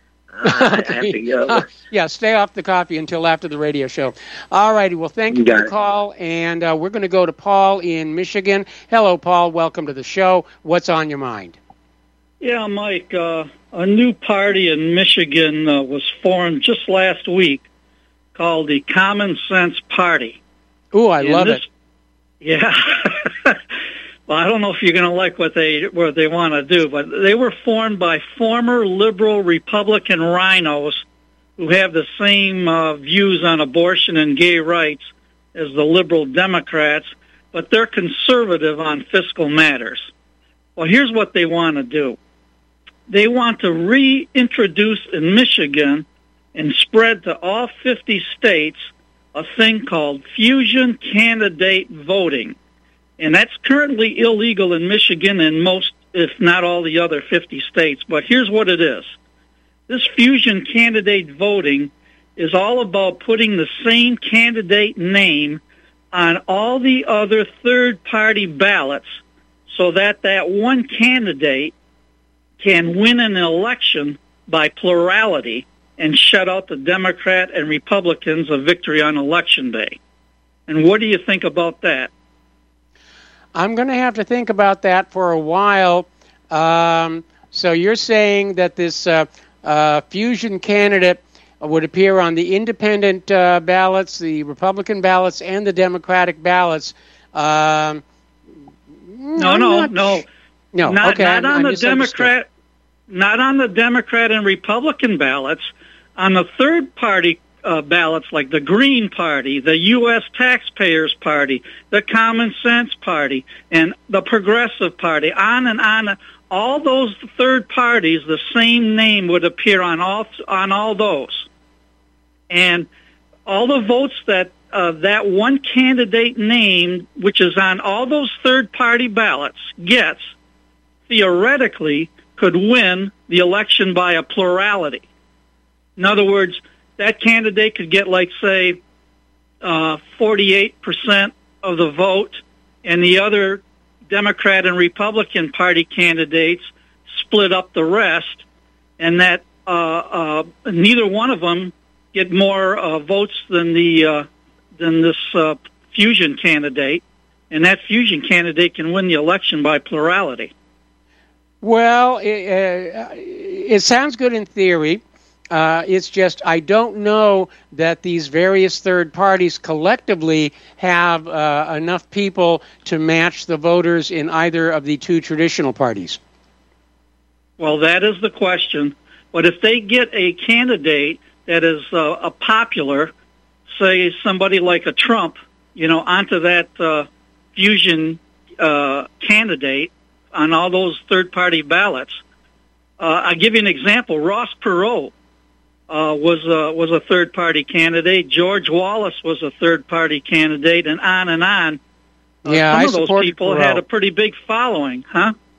Stay off the coffee until after the radio show. All righty. Well, thank you for the call, and we're going to go to Paul in Michigan. Hello, Paul. Welcome to the show. What's on your mind? Yeah, Mike, a new party in Michigan was formed just last week called the Common Sense Party. Ooh, I love it. Yeah. Well, I don't know if you're going to like what they want to do, but they were formed by former liberal Republican rhinos who have the same views on abortion and gay rights as the liberal Democrats, but they're conservative on fiscal matters. Well, here's what they want to do. They want to reintroduce in Michigan and spread to all 50 states a thing called fusion candidate voting. And that's currently illegal in Michigan and most, if not all, the other 50 states. But here's what it is. This fusion candidate voting is all about putting the same candidate name on all the other third-party ballots so that one candidate can win an election by plurality and shut out the Democrat and Republicans of victory on Election Day. And what do you think about that? I'm going to have to think about that for a while. So you're saying that this fusion candidate would appear on the independent ballots, the Republican ballots, and the Democratic ballots. No. Not on the Democrat. Not on the Democrat and Republican ballots. On the third-party ballots like the Green Party, the U.S. Taxpayers Party, the Common Sense Party, and the Progressive Party, on and on. All those third parties, the same name would appear on all those. And all the votes that that one candidate named, which is on all those third-party ballots, gets, theoretically, could win the election by a plurality. In other words, that candidate could get, like, say, 48% of the vote, and the other Democrat and Republican Party candidates split up the rest, and that neither one of them get more votes than this fusion candidate, and that fusion candidate can win the election by plurality. Well, it sounds good in theory. It's just I don't know that these various third parties collectively have enough people to match the voters in either of the two traditional parties. Well, that is the question. But if they get a candidate that is a popular, say somebody like a Trump, onto that fusion candidate on all those third-party ballots, I'll give you an example. Ross Perot was a third-party candidate. George Wallace was a third-party candidate, and on and on. Yeah, some of those people had a pretty big following, huh?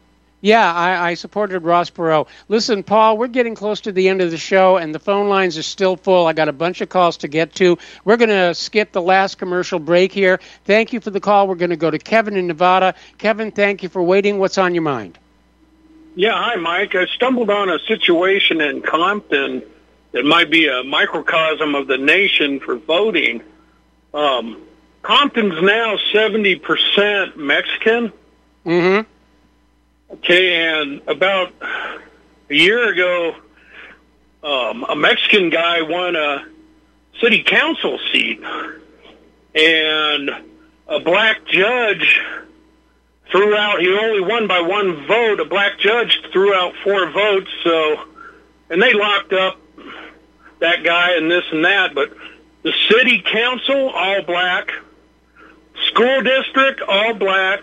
Yeah, I supported Ross Perot. Listen, Paul, we're getting close to the end of the show, and the phone lines are still full. I got a bunch of calls to get to. We're going to skip the last commercial break here. Thank you for the call. We're going to go to Kevin in Nevada. Kevin, thank you for waiting. What's on your mind? Yeah, hi, Mike. I stumbled on a situation in Compton that might be a microcosm of the nation for voting. Compton's now 70% Mexican. Mm-hmm. Okay, and about a year ago, a Mexican guy won a city council seat, and a black judge threw out, he only won by one vote, a black judge threw out 4 votes, and they locked up that guy and this and that, but the city council, all black, school district, all black,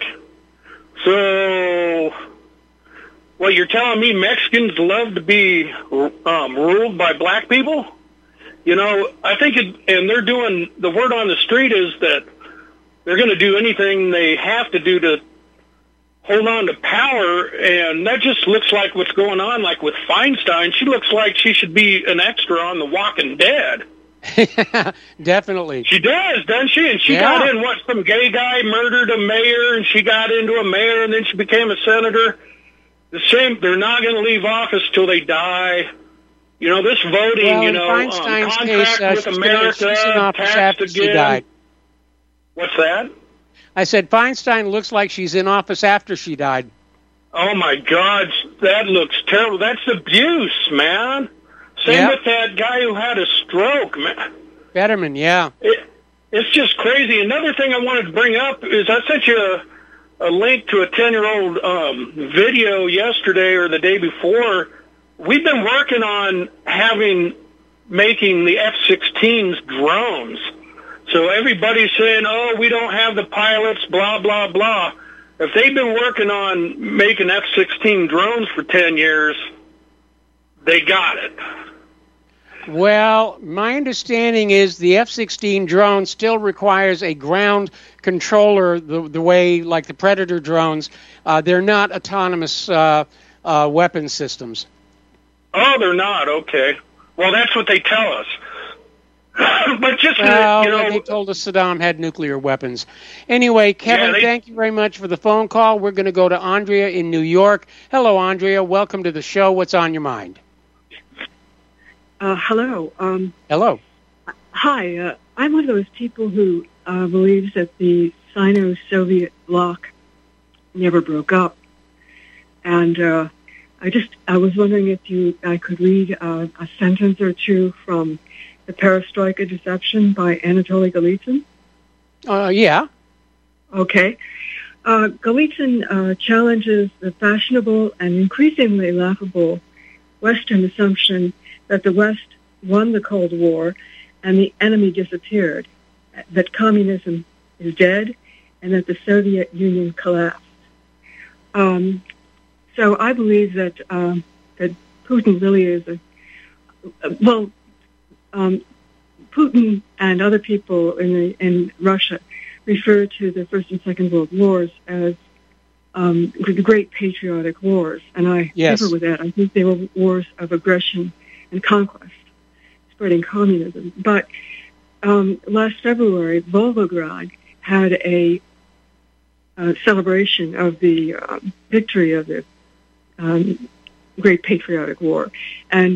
so what you're telling me, Mexicans love to be ruled by black people? You know, I think and they're doing, the word on the street is that they're going to do anything they have to do to hold on to power, and that just looks like what's going on, like with Feinstein. She looks like she should be an extra on The Walking Dead. Definitely. She does, doesn't she? And she got in, some gay guy murdered a mayor, and she got into a mayor, and then she became a senator. The same, they're not going to leave office till they die. You know, this voting, well, you know, Feinstein's contract case, with America, she's in office after taxed she again. died. What's that? I said Feinstein looks like she's in office after she died. Oh, my God, that looks terrible. That's abuse, man. Same with that guy who had a stroke, man. Fetterman, yeah. It's just crazy. Another thing I wanted to bring up is I sent you a link to a 10-year-old video yesterday or the day before. We've been working on making the F-16s drones. So everybody's saying, oh, we don't have the pilots, blah, blah, blah. If they've been working on making F-16 drones for 10 years, they got it. Well, my understanding is the F-16 drone still requires a ground controller the way, like the Predator drones. They're not autonomous weapon systems. Oh, they're not? Okay. Well, that's what they tell us. But just, they told us Saddam had nuclear weapons. Anyway, Kevin, thank you very much for the phone call. We're going to go to Andrea in New York. Hello, Andrea. Welcome to the show. What's on your mind? Hello. Hello. Hi. I'm one of those people who believes that the Sino-Soviet bloc never broke up. And I was wondering if I could read a sentence or two from The Perestroika Deception by Anatoly Golitsyn. Yeah. Okay. Golitsyn challenges the fashionable and increasingly laughable Western assumption that the West won the Cold War and the enemy disappeared, that communism is dead, and that the Soviet Union collapsed. So I believe that that Putin really is Putin and other people in Russia refer to the First and Second World Wars as the Great Patriotic Wars, and I differ with that. I think they were wars of aggression and conquest, spreading communism. But last February, Volgograd had a celebration of the victory of the Great Patriotic War, and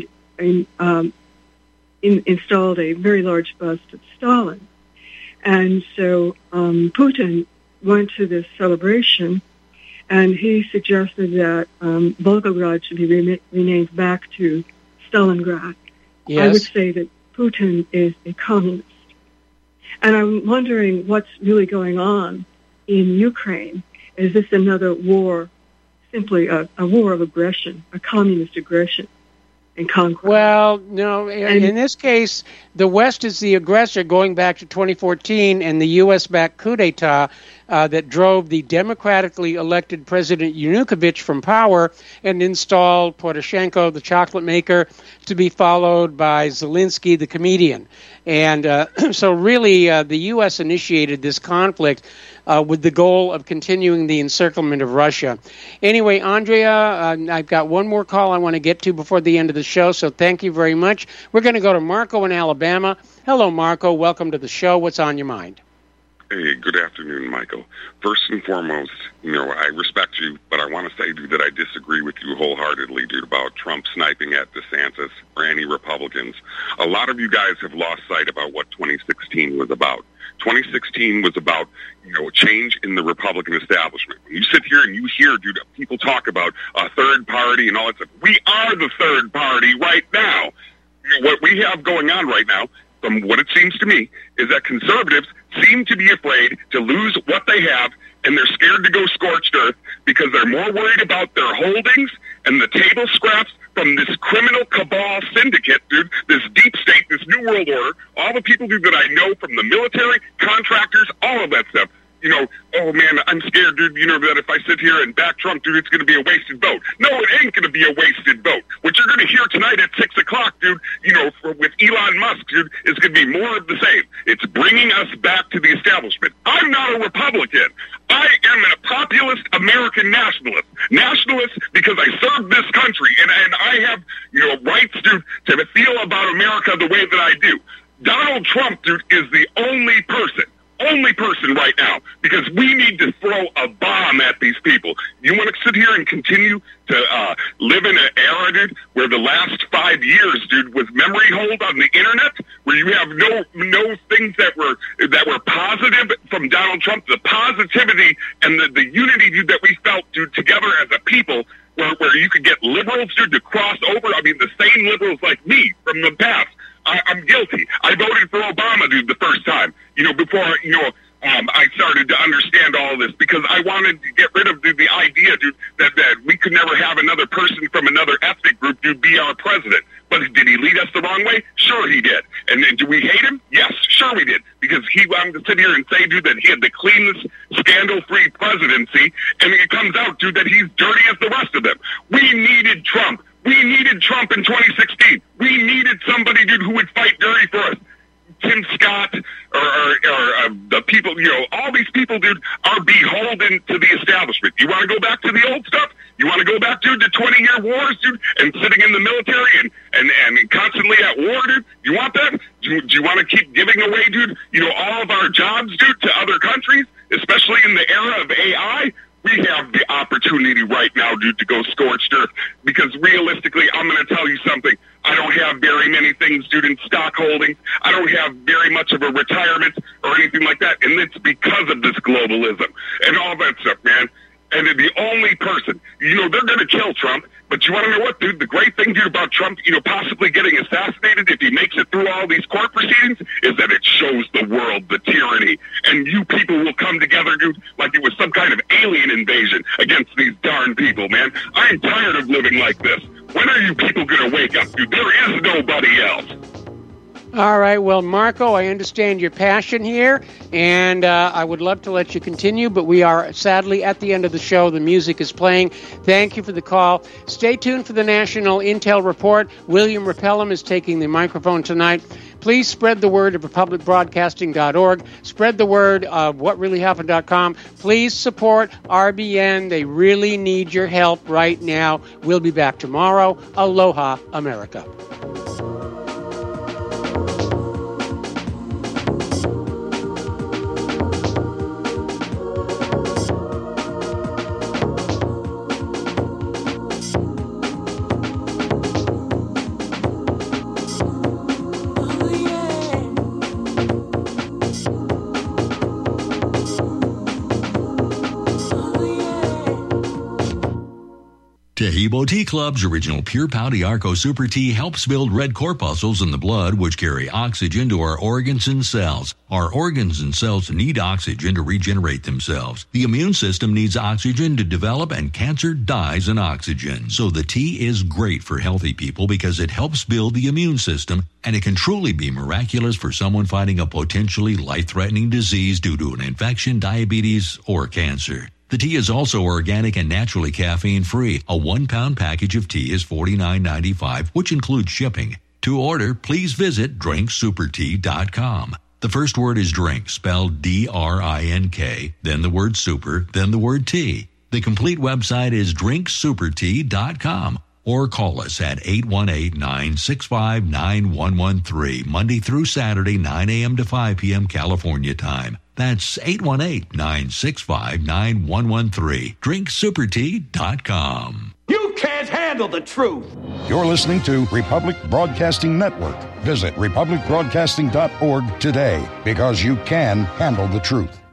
installed a very large bust of Stalin. And so Putin went to this celebration, and he suggested that Volgograd should be renamed back to Stalingrad. Yes. I would say that Putin is a communist. And I'm wondering what's really going on in Ukraine. Is this another war, simply a war of aggression, a communist aggression and conquest? Well, no, in this case, the West is the aggressor going back to 2014 and the U.S.-backed coup d'etat. that drove the democratically elected President Yanukovych from power and installed Poroshenko, the chocolate maker, to be followed by Zelensky, the comedian. And so really the U.S. initiated this conflict with the goal of continuing the encirclement of Russia. Anyway, Andrea, I've got one more call I want to get to before the end of the show, so thank you very much. We're going to go to Marco in Alabama. Hello, Marco. Welcome to the show. What's on your mind? Hey, good afternoon, Michael. First and foremost, I respect you, but I want to say, dude, that I disagree with you wholeheartedly, dude, about Trump sniping at DeSantis or any Republicans. A lot of you guys have lost sight about what 2016 was about. 2016 was about, change in the Republican establishment. When you sit here and you hear, dude, people talk about a third party and all that stuff. We are the third party right now. What we have going on right now, from what it seems to me, is that conservatives seem to be afraid to lose what they have, and they're scared to go scorched earth because they're more worried about their holdings and the table scraps from this criminal cabal syndicate, dude, this deep state, this new world order, all the people, dude, that I know from the military, contractors, all of that stuff. Oh, man, I'm scared, dude, that if I sit here and back Trump, dude, it's going to be a wasted vote. No, it ain't going to be a wasted vote. What you're going to hear tonight at 6 o'clock, dude, with Elon Musk, dude, is going to be more of the same. It's bringing us back to the establishment. I'm not a Republican. I am a populist American nationalist. Nationalist because I serve this country, and I have, rights, dude, to feel about America the way that I do. Donald Trump, dude, is the only person right now, because we need to throw a bomb at these people. You want to sit here and continue to live in an era, dude, where the last 5 years, dude, was memory hold on the internet, where you have no things that were positive from Donald Trump, the positivity and the unity, dude, that we felt, dude, together as a people, where you could get liberals, dude, to cross over. I mean, the same liberals like me from the past. I'm guilty. I voted for Obama, dude, the first time, before, I started to understand all of this, because I wanted to get rid of the idea, dude, that we could never have another person from another ethnic group, dude, be our president. But did he lead us the wrong way? Sure he did. And do we hate him? Yes, sure we did. Because he wanted to sit here and say, dude, that he had the cleanest, scandal-free presidency, and it comes out, dude, that he's dirty as the rest of them. We needed Trump. We needed Trump in 2016. We needed somebody, dude, who would fight dirty for us. Tim Scott or the people, all these people, dude, are beholden to the establishment. You want to go back to the old stuff? You want to go back, dude, to 20-year wars, dude, and sitting in the military and constantly at war, dude? You want that? Do you want to keep giving away, dude, all of our jobs, dude, to other countries, especially in the era of AI? We have the opportunity right now, dude, to go scorched earth, because realistically, I'm going to tell you something. I don't have very many things, dude, in stock holdings. I don't have very much of a retirement or anything like that, and it's because of this globalism and all that stuff, man. And the only person, they're going to kill Trump, but you want to know what, dude? The great thing, dude, about Trump, possibly getting assassinated if he makes it through all these court proceedings, is that it shows the world the tyranny. And you people will come together, dude, like it was some kind of alien invasion against these darn people, man. I'm tired of living like this. When are you people going to wake up, dude? There is nobody else. All right. Well, Marco, I understand your passion here, and I would love to let you continue, but we are sadly at the end of the show. The music is playing. Thank you for the call. Stay tuned for the National Intel Report. William Rappellum is taking the microphone tonight. Please spread the word of republicbroadcasting.org. Spread the word of whatreallyhappened.com. Please support RBN. They really need your help right now. We'll be back tomorrow. Aloha, America. Tahibo Tea Club's original Pure Pau Arco Super Tea helps build red corpuscles in the blood, which carry oxygen to our organs and cells. Our organs and cells need oxygen to regenerate themselves. The immune system needs oxygen to develop, and cancer dies in oxygen. So the tea is great for healthy people because it helps build the immune system, and it can truly be miraculous for someone fighting a potentially life-threatening disease due to an infection, diabetes, or cancer. The tea is also organic and naturally caffeine-free. A 1-pound package of tea is $49.95, which includes shipping. To order, please visit drinksupertea.com. The first word is drink, spelled D-R-I-N-K, then the word super, then the word tea. The complete website is drinksupertea.com. Or call us at 818-965-9113, Monday through Saturday, 9 a.m. to 5 p.m. California time. That's 818-965-9113. drinksupertea.com. You can't handle the truth. You're listening to Republic Broadcasting Network. Visit republicbroadcasting.org today, because you can handle the truth.